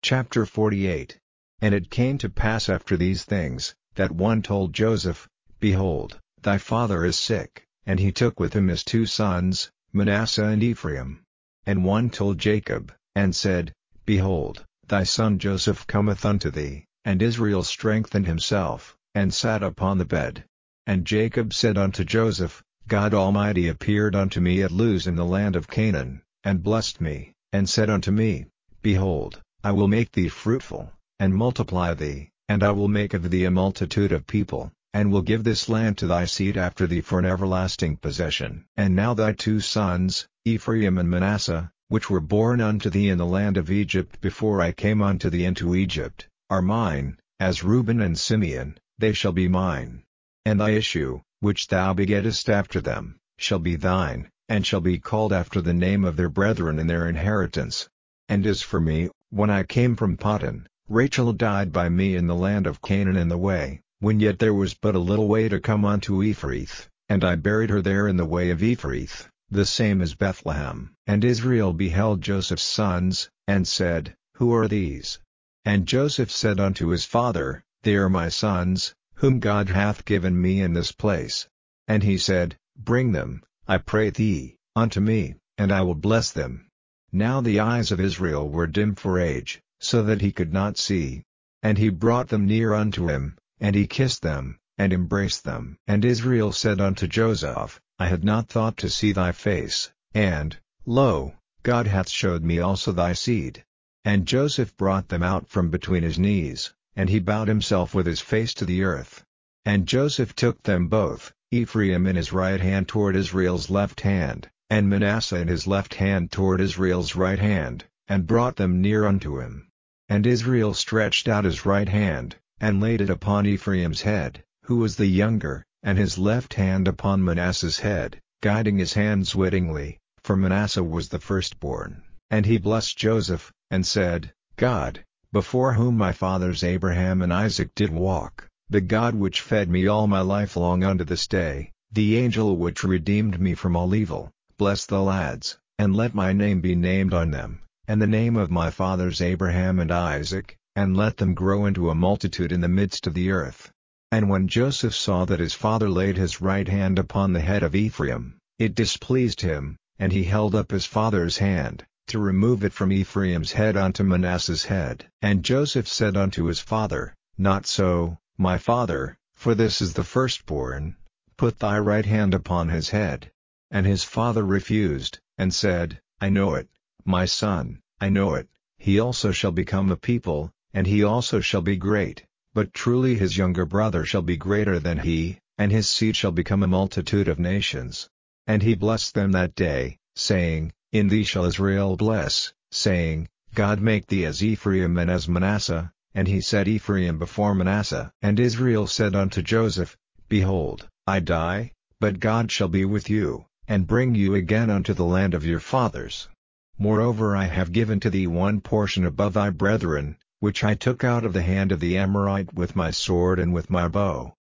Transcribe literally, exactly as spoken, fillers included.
Chapter forty-eight. And it came to pass after these things, that one told Joseph, Behold, thy father is sick, and he took with him his two sons, Manasseh and Ephraim. And one told Jacob, and said, Behold, thy son Joseph cometh unto thee, and Israel strengthened himself, and sat upon the bed. And Jacob said unto Joseph, God Almighty appeared unto me at Luz in the land of Canaan, and blessed me, and said unto me, Behold, I will make thee fruitful, and multiply thee, and I will make of thee a multitude of people, and will give this land to thy seed after thee for an everlasting possession. And now thy two sons, Ephraim and Manasseh, which were born unto thee in the land of Egypt before I came unto thee into Egypt, are mine, as Reuben and Simeon, they shall be mine. And thy issue, which thou begettest after them, shall be thine, and shall be called after the name of their brethren in their inheritance. And as for me, when I came from Paddan, Rachel died by me in the land of Canaan in the way, when yet there was but a little way to come unto Ephrath, and I buried her there in the way of Ephrath, the same as Bethlehem. And Israel beheld Joseph's sons, and said, Who are these? And Joseph said unto his father, They are my sons, whom God hath given me in this place. And he said, Bring them, I pray thee, unto me, and I will bless them. Now the eyes of Israel were dim for age, so that he could not see. And he brought them near unto him, and he kissed them, and embraced them. And Israel said unto Joseph, I had not thought to see thy face, and, lo, God hath showed me also thy seed. And Joseph brought them out from between his knees, and he bowed himself with his face to the earth. And Joseph took them both, Ephraim in his right hand toward Israel's left hand, and Manasseh in his left hand toward Israel's right hand, and brought them near unto him. And Israel stretched out his right hand, and laid it upon Ephraim's head, who was the younger, and his left hand upon Manasseh's head, guiding his hands wittingly, for Manasseh was the firstborn. And he blessed Joseph, and said, God, before whom my fathers Abraham and Isaac did walk, the God which fed me all my life long unto this day, the angel which redeemed me from all evil, bless the lads, and let my name be named on them, and the name of my fathers Abraham and Isaac, and let them grow into a multitude in the midst of the earth. And when Joseph saw that his father laid his right hand upon the head of Ephraim, it displeased him, and he held up his father's hand, to remove it from Ephraim's head unto Manasseh's head. And Joseph said unto his father, Not so, my father, for this is the firstborn, put thy right hand upon his head. And his father refused, and said, I know it, my son, I know it, he also shall become a people, and he also shall be great, but truly his younger brother shall be greater than he, and his seed shall become a multitude of nations. And he blessed them that day, saying, In thee shall Israel bless, saying, God make thee as Ephraim and as Manasseh, and he set Ephraim before Manasseh. And Israel said unto Joseph, Behold, I die, but God shall be with you, and bring you again unto the land of your fathers. Moreover I have given to thee one portion above thy brethren, which I took out of the hand of the Amorite with my sword and with my bow.